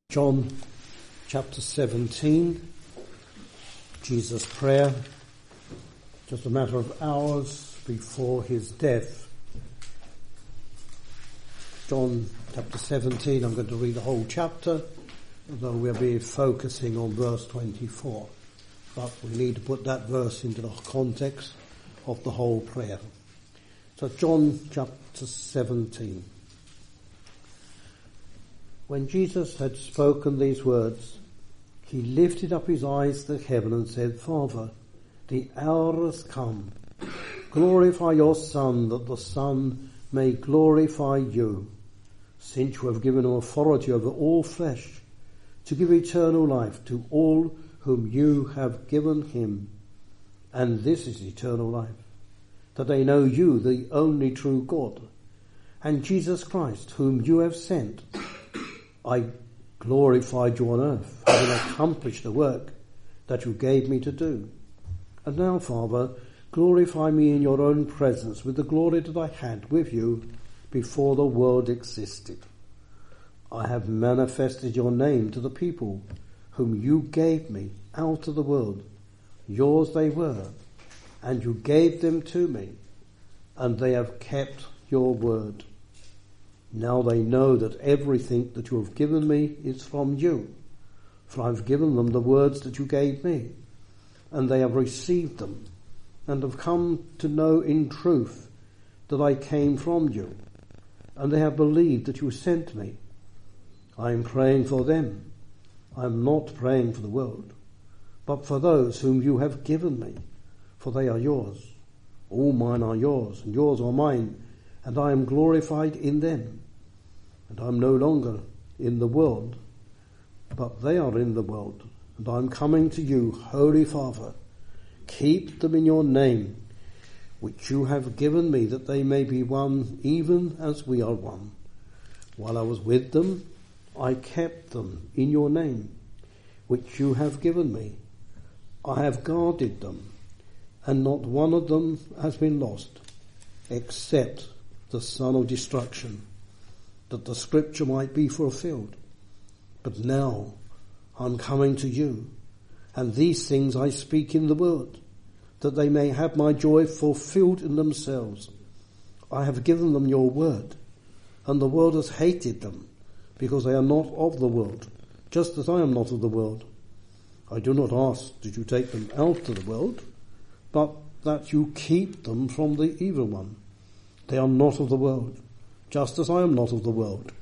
John chapter 17, Jesus' prayer, just a matter of hours before his death. John chapter 17, I'm going to read the whole chapter, although we'll be focusing on verse 24. But we need to put that verse into the context of the whole prayer. So John chapter 17. When Jesus had spoken these words, he lifted up his eyes to heaven and said, Father, the hour has come. Glorify your Son, that the Son may glorify you, since you have given him authority over all flesh, to give eternal life to all whom you have given him. And this is eternal life, that they know you, the only true God, and Jesus Christ, whom you have sent. I glorified you on earth, having accomplished the work that you gave me to do. And now, Father, glorify me in your own presence with the glory that I had with you before the world existed. I have manifested your name to the people whom you gave me out of the world. Yours they were, and you gave them to me, and they have kept your word. Now they know that everything that you have given me is from you, for I have given them the words that you gave me, and they have received them, and have come to know in truth that I came from you, and they have believed that you sent me. I am praying for them. I am not praying for the world, but for those whom you have given me, for they are yours. All mine are yours, and yours are mine, and I am glorified in them. And I am no longer in the world, but they are in the world, and I am coming to you, Holy Father. Keep them in your name, which you have given me, that they may be one, even as we are one. While I was with them, I kept them in your name, which you have given me. I have guarded them, and not one of them has been lost, except the son of destruction, that the scripture might be fulfilled. But now I'm coming to you, and these things I speak in the word, that they may have my joy fulfilled in themselves. I have given them your word, and the world has hated them, because they are not of the world, just as I am not of the world. I do not ask that you take them out of the world, but that you keep them from the evil one. They are not of the world, just as I am not of the world.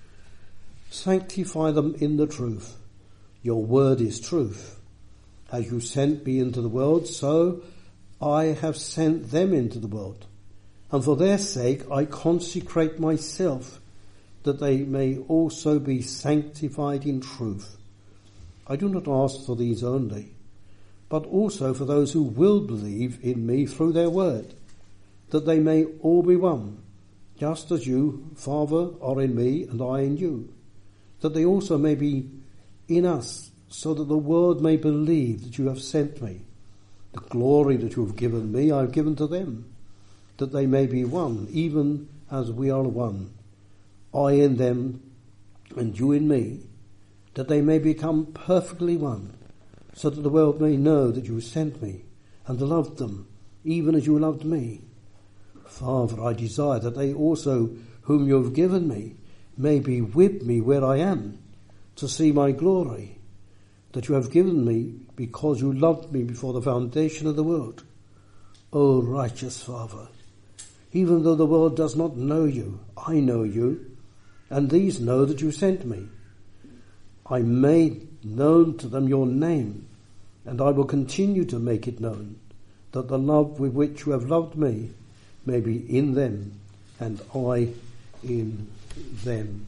Sanctify them in the truth. Your word is truth. As you sent me into the world, so I have sent them into the world. And for their sake I consecrate myself, that they may also be sanctified in truth. I do not ask for these only, but also for those who will believe in me through their word, that they may all be one, just as you, Father, are in me and I in you, that they also may be in us, so that the world may believe that you have sent me. The glory that you have given me I have given to them, that they may be one, even as we are one. I in them and you in me, that they may become perfectly one, so that the world may know that you sent me and loved them, even as you loved me. Father, I desire that they also, whom you have given me, may be with me where I am, to see my glory, that you have given me because you loved me before the foundation of the world. O righteous Father, even though the world does not know you, I know you, and these know that you sent me. I made known to them your name, and I will continue to make it known, that the love with which you have loved me may be in them, and I in them.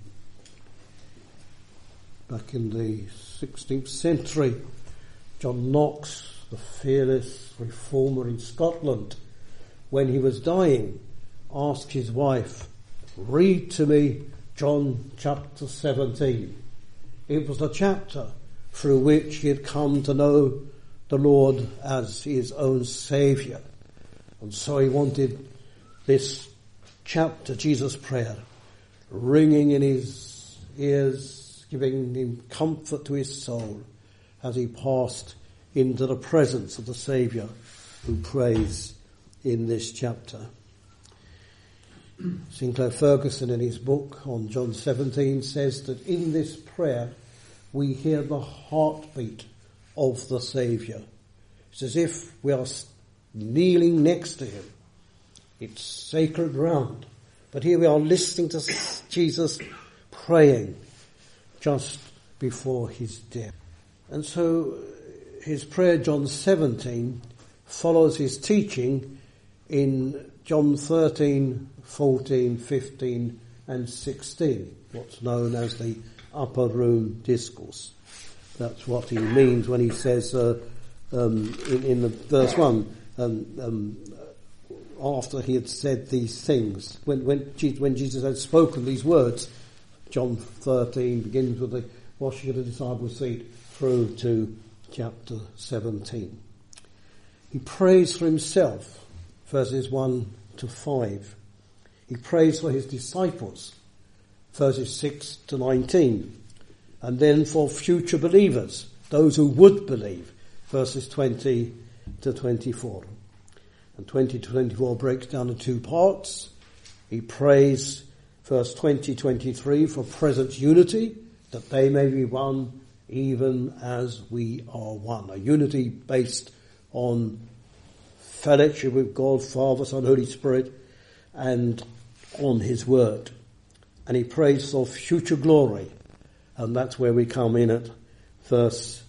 Back in the 16th century, John Knox, the fearless reformer in Scotland, when he was dying, asked his wife, read to me John chapter 17. It was the chapter through which he had come to know the Lord as his own Saviour. And so he wanted this chapter, Jesus' prayer, ringing in his ears giving him comfort to his soul as he passed into the presence of the Saviour who prays in this chapter. Sinclair Ferguson in his book on John 17 says that in this prayer we hear the heartbeat of the Saviour. It's as if we are kneeling next to him. It's sacred ground. But here we are listening to Jesus praying just before his death. And so his prayer, John 17, follows his teaching in John 13, 14, 15 and 16, what's known as the upper room discourse. That's what he means when he says in the verse 1, after he had said these things, when Jesus had spoken these words, John 13 begins with the washing of the disciples' feet through to chapter 17. He prays for himself, verses 1 to 5. He prays for his disciples, verses 6 to 19. And then for future believers, those who would believe, verses 20 to 24. And 20 to 24 breaks down into two parts. He prays, verse 20, 23, for present unity, that they may be one even as we are one. A unity based on fellowship with God, Father, Son, Holy Spirit, and on his word. And he prays for future glory. And that's where we come in at verse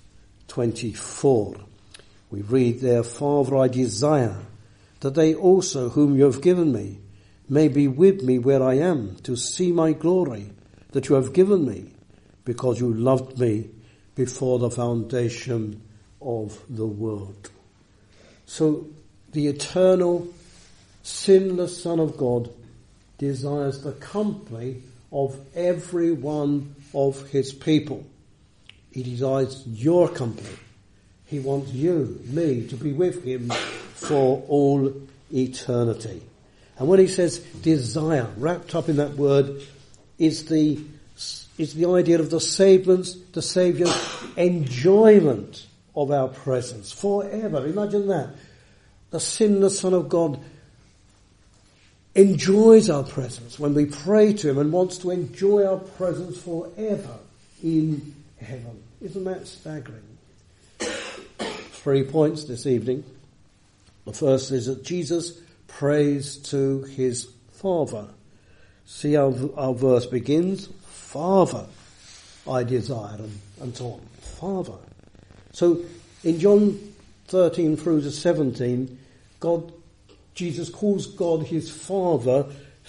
24. We read there, Father, I desire that they also whom you have given me may be with me where I am, to see my glory that you have given me, because you loved me before the foundation of the world. So the eternal, sinless Son of God desires the company of every one of his people. He desires your company. He wants you, me, to be with him for all eternity. And when he says desire, wrapped up in that word is the idea of the Saviour's enjoyment of our presence forever. Imagine that. The sinless Son of God enjoys our presence when we pray to him and wants to enjoy our presence forever in heaven. Isn't that staggering? 3 points this evening. The first is that Jesus prays to his Father. See how our verse begins? Father, I desire, and so on. Father. So in John 13 through to 17, Jesus calls God his Father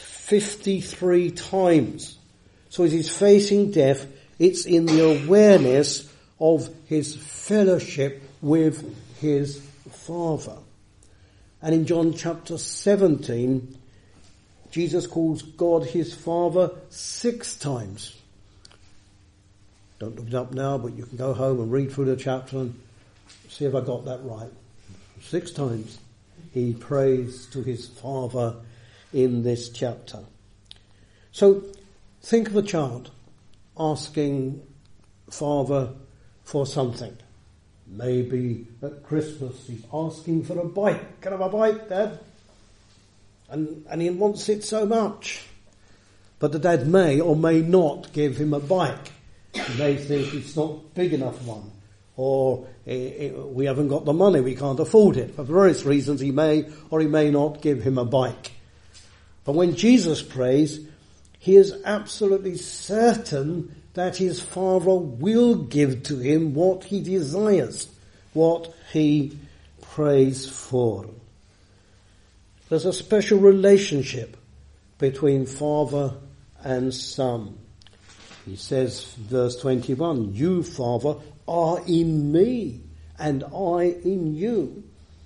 53 times. So as he's facing death, it's in the awareness of his fellowship with his Father. And in John chapter 17, Jesus calls God his Father 6 times. Don't look it up now, but you can go home and read through the chapter and see if I got that right. 6 times he prays to his Father in this chapter. So think of a child asking Father for something. Maybe at Christmas he's asking for a bike. Can I have a bike, Dad? And he wants it so much. But the dad may or may not give him a bike. He may think it's not big enough one. Or we haven't got the money, we can't afford it. For various reasons he may or he may not give him a bike. But when Jesus prays, he is absolutely certain that his Father will give to him what he desires, what he prays for. There's a special relationship between Father and Son. He says, verse 21, you, Father, are in me, and I in you.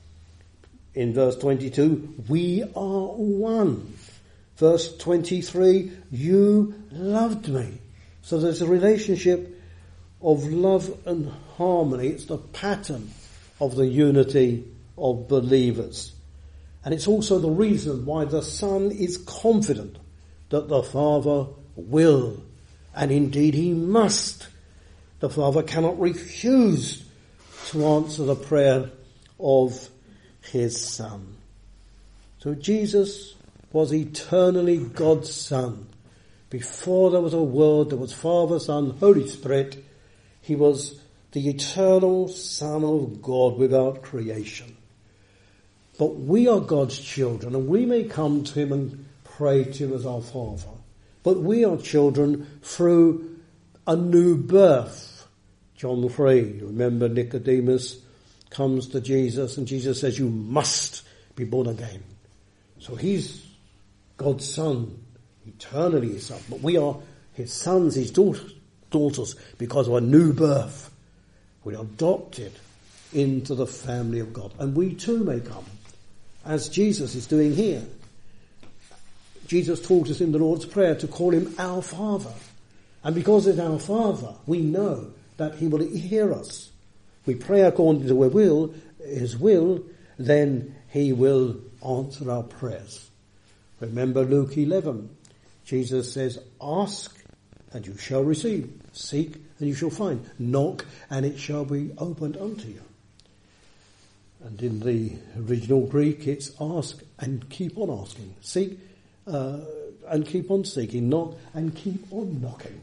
In verse 22, we are one. Verse 23, you loved me. So there's a relationship of love and harmony. It's the pattern of the unity of believers. And it's also the reason why the Son is confident that the Father will And indeed he must. The Father cannot refuse to answer the prayer of his Son. So Jesus was eternally God's Son. Before there was a world, there was Father, Son, Holy Spirit. He was the eternal Son of God without creation. But we are God's children, and we may come to him and pray to him as our Father. But we are children through a new birth. John 3, remember Nicodemus comes to Jesus and Jesus says, you must be born again. So he's God's Son, eternally his Son. But we are his sons, his daughters, because of a new birth. We're adopted into the family of God. And we too may come, as Jesus is doing here. Jesus taught us in the Lord's Prayer to call him our Father. And because it's our Father, we know that he will hear us. We pray according to his will, then he will answer our prayers. Remember Luke 11. Jesus says, ask and you shall receive. Seek and you shall find. Knock and it shall be opened unto you. And in the original Greek it's ask and keep on asking. Seek and keep on seeking. Knock and keep on knocking.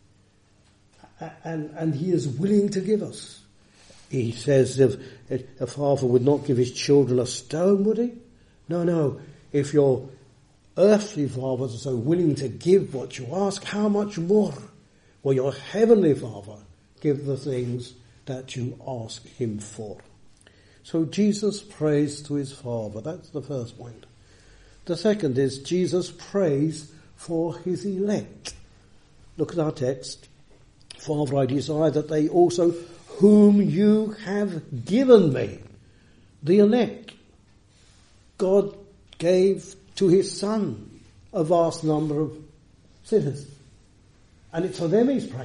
And he is willing to give us. He says if a father would not give his children a stone, would he? No. If your earthly fathers are so willing to give what you ask, how much more will your heavenly Father give the things that you ask him for? So Jesus prays to his Father. That's the first point. The second is Jesus prays for his elect. Look at our text. Father, I desire that they also whom you have given me, the elect. God gave to his Son a vast number of sinners. And it's for them he's praying.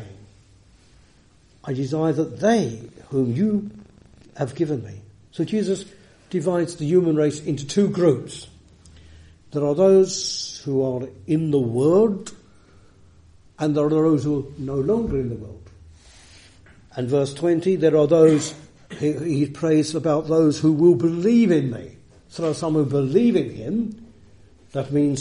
I desire that they whom you have given me. So Jesus divides the human race into two groups. There are those who are in the world, and there are those who are no longer in the world. And verse 20, there are those, he prays about those who will believe in me. So there are some who believe in him. That means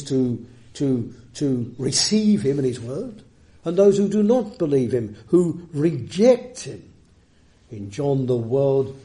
to receive him and his word. And those who do not believe him, who reject him. In John, the world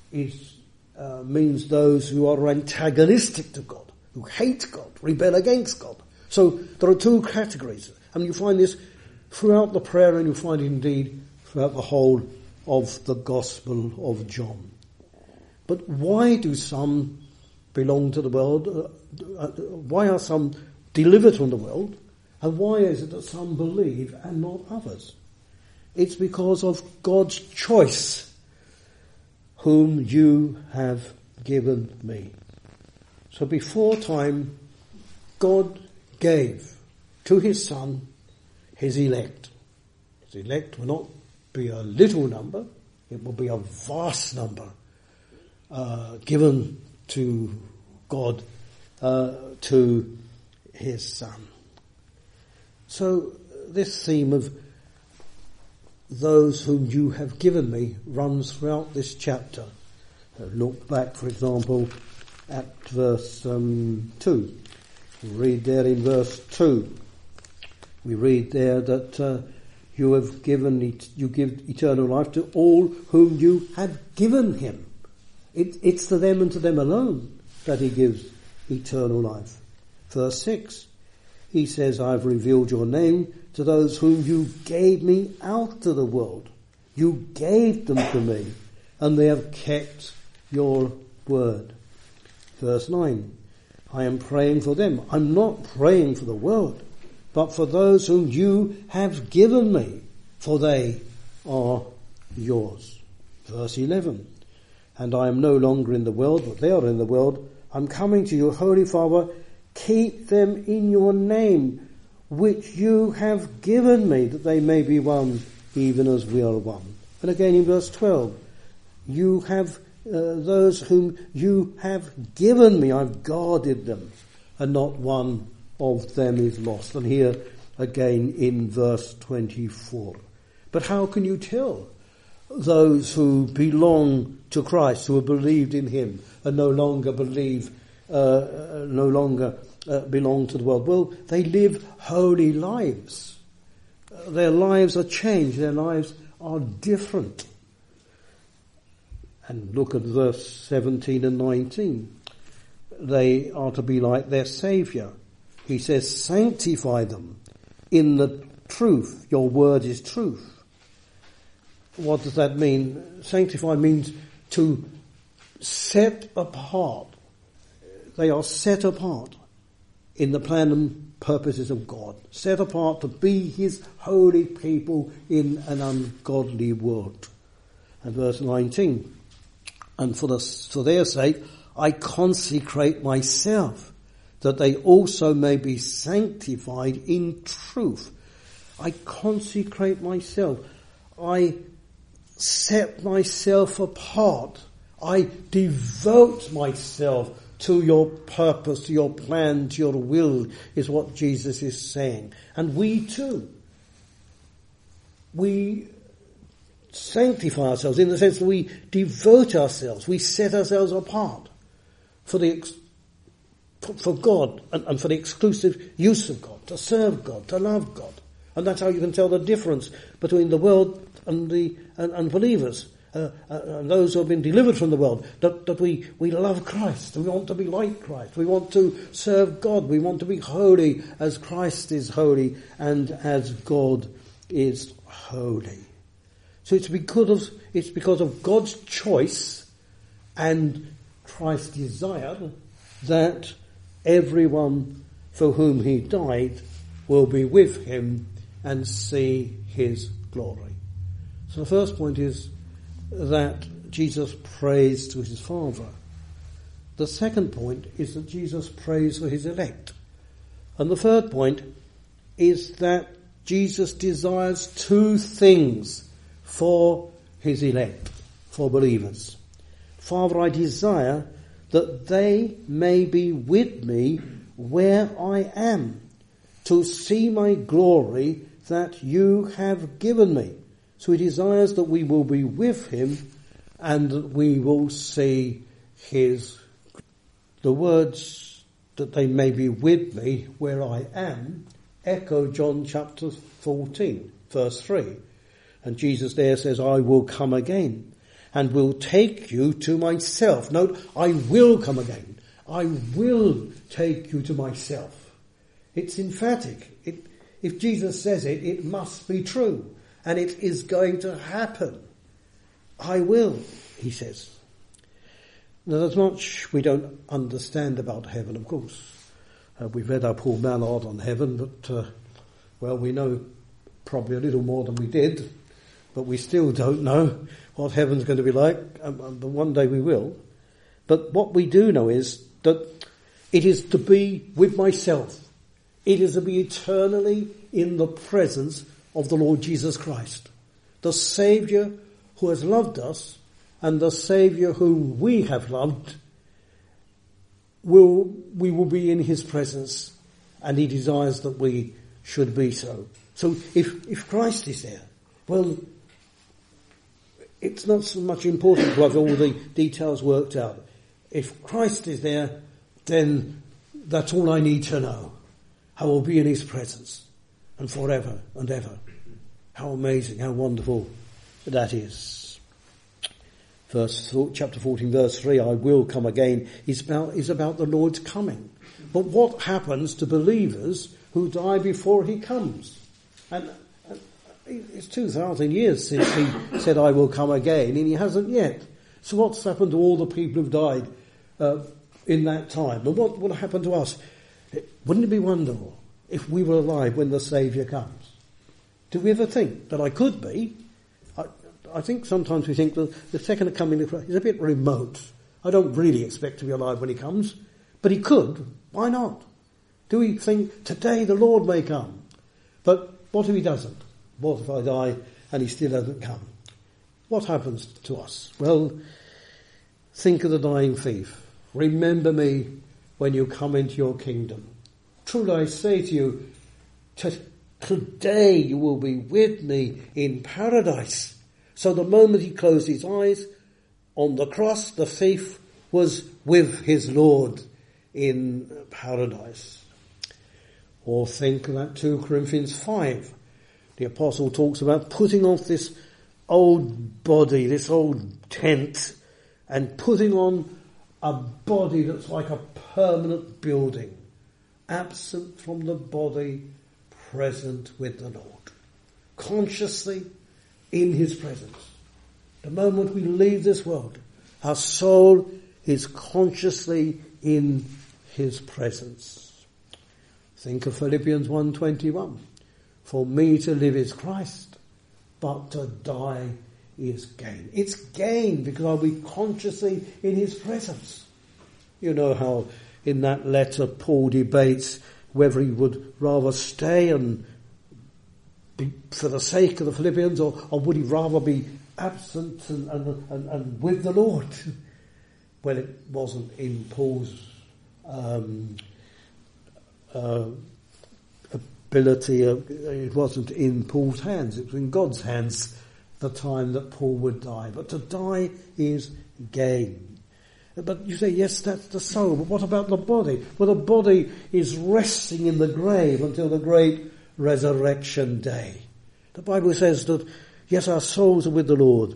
means those who are antagonistic to God, who hate God, rebel against God. So there are two categories. And you find this throughout the prayer, and you find it indeed throughout the whole of the Gospel of John. But why do some belong to the world? Why are some delivered from the world? And why is it that some believe and not others? It's because of God's choice, whom you have given me. So before time, God gave to his Son his elect. His elect will not be a little number, it will be a vast number given to God, to his Son. So this theme of those whom you have given me runs throughout this chapter. Look back, for example, at verse 2. We read there in verse 2. We read there that you give eternal life to all whom you have given him. It's to them and to them alone that he gives eternal life. Verse 6, he says, I have revealed your name to those whom you gave me out of the world. You gave them to me, and they have kept your word. Verse 9, I am praying for them. I'm not praying for the world, but for those whom you have given me, for they are yours. Verse 11, and I am no longer in the world, but they are in the world. I'm coming to you, Holy Father, keep them in your name, which you have given me, that they may be one, even as we are one. And again in verse 12, you have those whom you have given me, I've guarded them, and not one of them is lost. And here again in verse 24. But how can you tell those who belong to Christ, who have believed in him and no longer belong to the world? Well, they live holy lives. Their lives are changed. Their lives are different. And look at verse 17 and 19. They are to be like their Saviour. He says, sanctify them in the truth. Your word is truth. What does that mean? Sanctify means to set apart. They are set apart in the plan and purposes of God. Set apart to be his holy people in an ungodly world. And verse 19. And for their sake, I consecrate myself, that they also may be sanctified in truth. I consecrate myself. I set myself apart. I devote myself to your purpose, to your plan, to your will, is what Jesus is saying. And we too, we sanctify ourselves in the sense that we devote ourselves, we set ourselves apart for God and for the exclusive use of God, to serve God, to love God. And that's how you can tell the difference between the world and the unbelievers, and those who have been delivered from the world, that we love Christ, we want to be like Christ, we want to serve God, we want to be holy as Christ is holy and as God is holy. So it's because of God's choice and Christ's desire that everyone for whom he died will be with him and see his glory. So the first point is that Jesus prays to his Father. The second point is that Jesus prays for his elect. And the third point is that Jesus desires two things for his elect, for believers. Father, I desire that they may be with me where I am, to see my glory that you have given me. So he desires that we will be with him and that we will see his. The words that they may be with me where I am echo John chapter 14, verse 3. And Jesus there says, I will come again and will take you to myself. Note, I will come again. I will take you to myself. It's emphatic. If Jesus says it, it must be true. And it is going to happen. I will, he says. Now there's much we don't understand about heaven, of course. We've read our Paul Mallard on heaven, but, we know probably a little more than we did. But we still don't know what heaven's going to be like. But one day we will. But what we do know is that it is to be with myself. It is to be eternally in the presence of the Lord Jesus Christ, the Saviour who has loved us and the Saviour whom we have loved. We will be in his presence, and he desires that we should be so. So if Christ is there, well, it's not so much important to have all the details worked out. If Christ is there, then that's all I need to know. I will be in his presence, and forever and ever. How amazing, how wonderful that is. Chapter 14, verse 3, I will come again, is about the Lord's coming. But what happens to believers who die before he comes? And it's 2,000 years since he said, I will come again, and he hasn't yet. So what's happened to all the people who've died in that time? And what will happen to us? Wouldn't it be wonderful if we were alive when the Saviour comes? Do we ever think that I could be? I think sometimes we think that the second coming of Christ is a bit remote. I don't really expect to be alive when he comes, but he could. Why not? Do we think today the Lord may come? But what if he doesn't? What if I die and he still hasn't come? What happens to us? Well, think of the dying thief. Remember me when you come into your kingdom. Truly I say to you, Today you will be with me in paradise. So the moment he closed his eyes on the cross, the thief was with his Lord in paradise. Or think of that 2 Corinthians 5. The apostle talks about putting off this old body, this old tent, and putting on a body that's like a permanent building, absent from the body, present with the Lord, consciously in his presence. The moment we leave this world, our soul is consciously in his presence. Think of Philippians 1:21. For me to live is Christ, but to die is gain. It's gain because I'll be consciously in his presence. You know how in that letter Paul debates whether he would rather stay and be for the sake of the Philippians or would he rather be absent and with the Lord. Well, it wasn't in Paul's ability, it wasn't in Paul's hands, it was in God's hands the time that Paul would die. But to die is gain. But you say, yes, that's the soul, but what about the body? Well, the body is resting in the grave until the great resurrection day. The Bible says that, yes, our souls are with the Lord,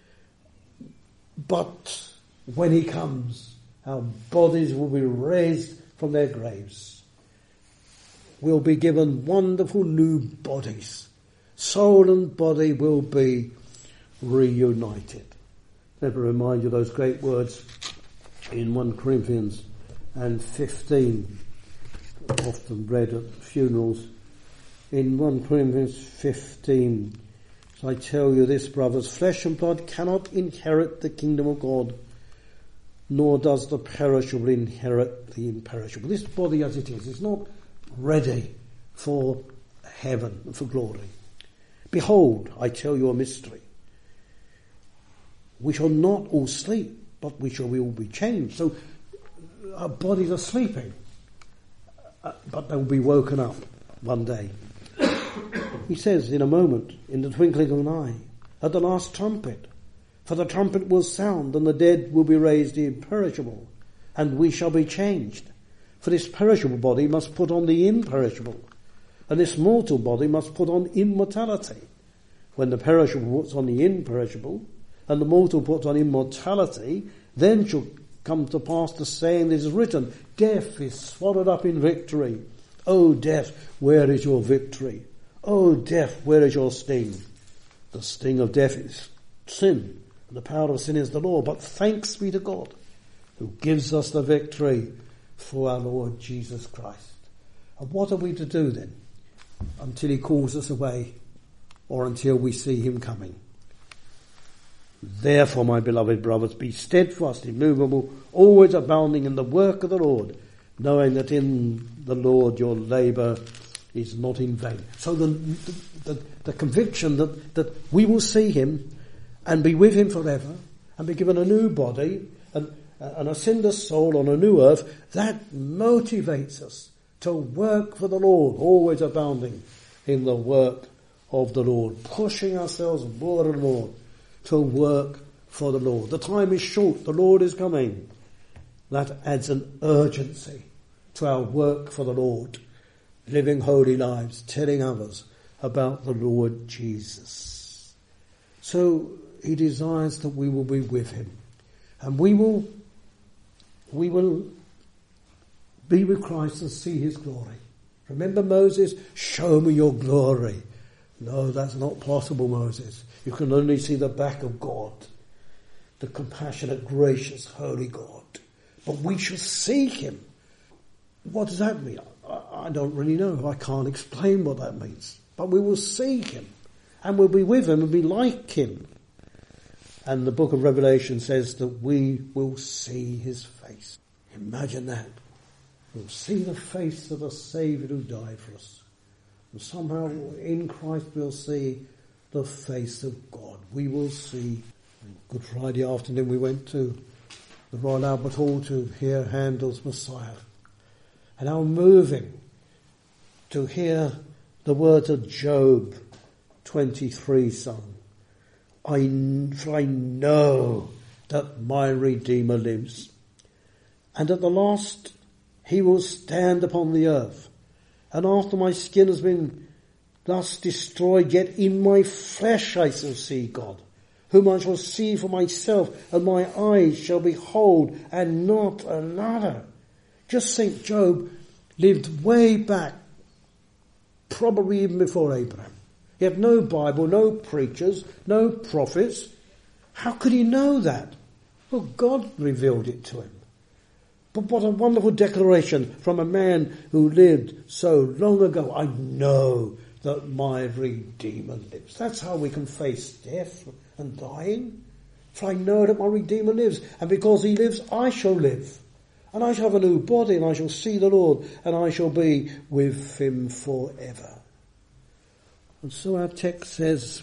but when he comes, our bodies will be raised from their graves. We'll be given wonderful new bodies. Soul and body will be reunited. Let me remind you of those great words in 1 Corinthians and 15, often read at funerals. In 1 Corinthians 15, I tell you this, brothers, flesh and blood cannot inherit the kingdom of God, nor does the perishable inherit the imperishable. This body as it is not ready for heaven, for glory. Behold, I tell you a mystery. We shall not all sleep, but we shall all be changed. So our bodies are sleeping, but they will be woken up one day. He says in a moment, in the twinkling of an eye, at the last trumpet, for the trumpet will sound, and the dead will be raised imperishable, and we shall be changed. For this perishable body must put on the imperishable, and this mortal body must put on immortality. When the perishable puts on the imperishable, and the mortal puts on immortality, then shall come to pass the saying that is written, death is swallowed up in victory. O death, where is your victory? O death, where is your sting? The sting of death is sin, and the power of sin is the law. But thanks be to God, who gives us the victory for our Lord Jesus Christ. And what are we to do then, until he calls us away, or until we see him coming? Therefore, my beloved brothers, be steadfast, immovable, always abounding in the work of the Lord, knowing that in the Lord your labour is not in vain. So the conviction that we will see him and be with him forever and be given a new body and a sinless soul on a new earth, that motivates us to work for the Lord, always abounding in the work of the Lord, pushing ourselves more and more to work for the Lord. The time is short, the Lord is coming. That adds an urgency to our work for the Lord, living holy lives, telling others about the Lord Jesus. So he desires that we will be with him, and we will be with Christ and see his glory. Remember Moses, show me your glory. No, that's not possible, Moses. You can only see the back of God, the compassionate, gracious, holy God. But we shall see him. What does that mean? I don't really know. I can't explain what that means. But we will see him, and we'll be with him and be like him. And the book of Revelation says that we will see his face. Imagine that. We'll see the face of the Saviour who died for us. And somehow in Christ we'll see the face of God. We will see. Good Friday afternoon we went to the Royal Albert Hall to hear Handel's Messiah. And how moving to hear the words of Job 23 sung. For I know that my Redeemer lives, and at the last he will stand upon the earth. And after my skin has been thus destroyed, yet in my flesh I shall see God, whom I shall see for myself, and my eyes shall behold, and not another. Just think, Job lived way back, probably even before Abraham. He had no Bible, no preachers, no prophets. How could he know that? Well, God revealed it to him. But what a wonderful declaration from a man who lived so long ago. I know that my Redeemer lives. That's how we can face death and dying. For I know that my Redeemer lives, and because he lives, I shall live. And I shall have a new body, and I shall see the Lord, and I shall be with him forever. And so our text says,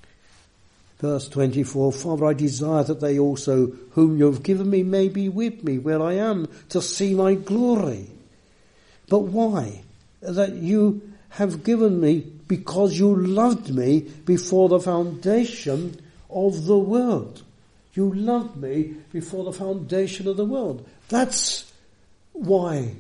verse 24, Father, I desire that they also whom you have given me may be with me where I am, to see my glory. But why? That you have given me because you loved me before the foundation of the world. You loved me before the foundation of the world. That's why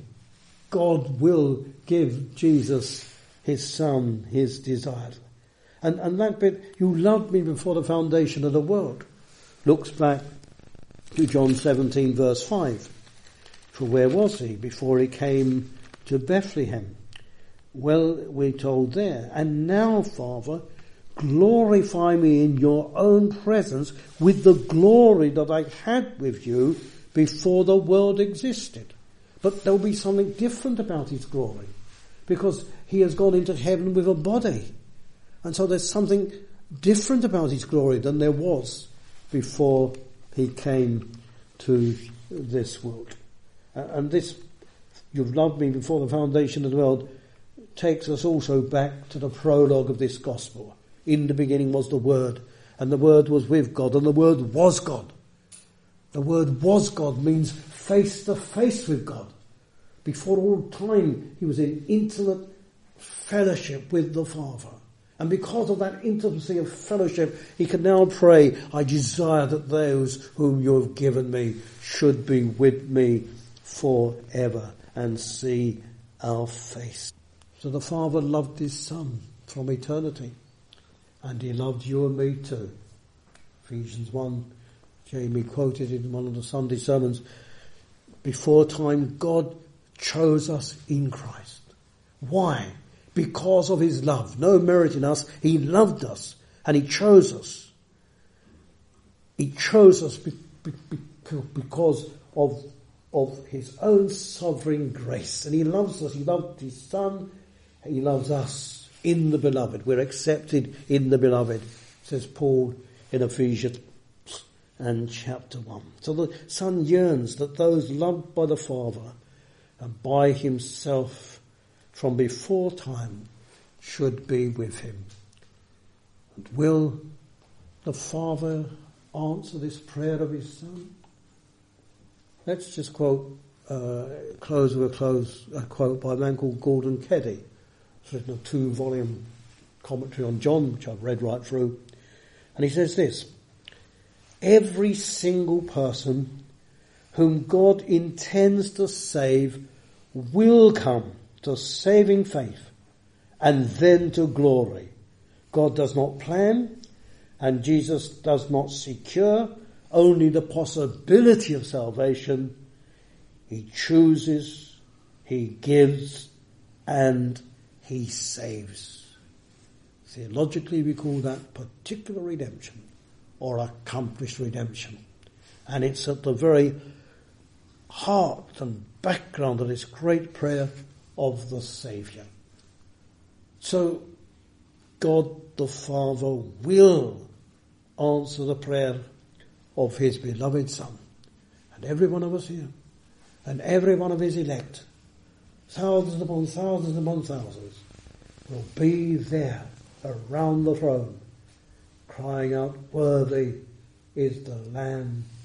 God will give Jesus his Son, his desire. And that bit, you loved me before the foundation of the world, looks back to John 17 verse 5. For where was he before he came to Bethlehem? Well, we're told there, and now, Father, glorify me in your own presence with the glory that I had with you before the world existed. But there'll be something different about his glory, because he has gone into heaven with a body. And so there's something different about his glory than there was before he came to this world. And this, you've loved me before the foundation of the world, takes us also back to the prologue of this gospel. In the beginning was the Word, and the Word was with God, and the Word was God. The Word was God means face to face with God. Before all time, he was in intimate fellowship with the Father. And because of that intimacy of fellowship, he can now pray, I desire that those whom you have given me should be with me forever and see our face. So the Father loved his Son from eternity. And he loved you and me too. Ephesians 1, Jamie quoted in one of the Sunday sermons, before time God chose us in Christ. Why? Because of his love. No merit in us. He loved us and he chose us. He chose us because of his own sovereign grace. And he loves us. He loved his Son. He loves us in the beloved. We're accepted in the beloved, says Paul in Ephesians and chapter 1. So the Son yearns that those loved by the Father and by himself from before time should be with him. And will the Father answer this prayer of his Son? Let's just close with a quote by a man called Gordon Keddy. It's written a 2-volume commentary on John, which I've read right through. And he says this: every single person whom God intends to save will come to saving faith and then to glory. God does not plan, and Jesus does not secure only the possibility of salvation. He chooses, he gives, and he saves. Theologically, we call that particular redemption or accomplished redemption. And it's at the very heart and background of this great prayer of the Saviour. So God the Father will answer the prayer of his beloved Son. And every one of us here, and every one of his elect, thousands upon thousands upon thousands, will be there around the throne, crying out, worthy is the Lamb